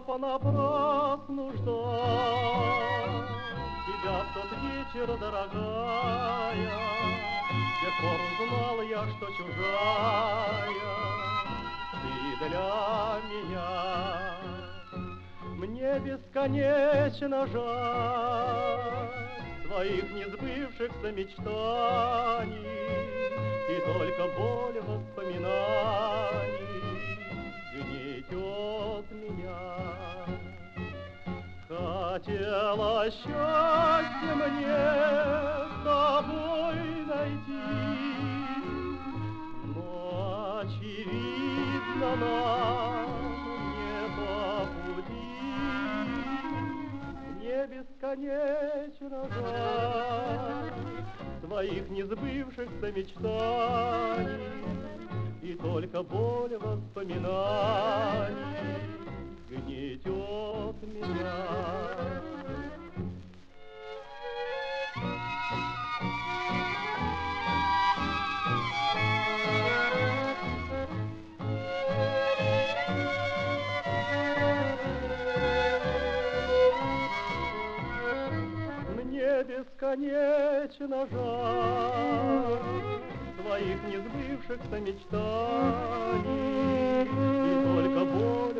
понапрасну ждать тебя в тот вечер, дорогая. С тех пор узнал я, что чужая ты для меня. Мне бесконечно жаль своих несбывшихся мечтаний, и только боль воспоминаний гнетет меня. Хотелось счастье мне с тобой найти, но очевидно нам не по пути. Мне бесконечно жаль своих несбывшихся мечтаний, и только боль воспоминаний гнетет меня. Мне бесконечно жаль своих несбывшихся мечтаний, и только боль